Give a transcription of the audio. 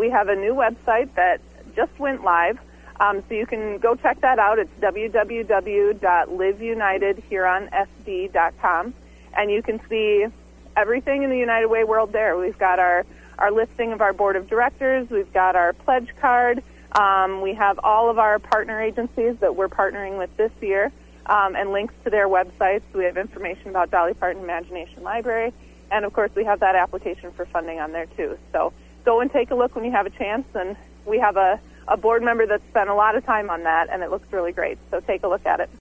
we have a new website that just went live. So you can go check that out. It's www.liveunitedhuronSD.com, and you can see everything in the United Way world there. We've got our listing of our board of directors. We've got our pledge card. We have all of our partner agencies that we're partnering with this year, and links to their websites. We have information about Dolly Parton Imagination Library, and of course we have that application for funding on there too. So go and take a look when you have a chance, and we have a board member that spent a lot of time on that, and it looks really great. So take a look at it.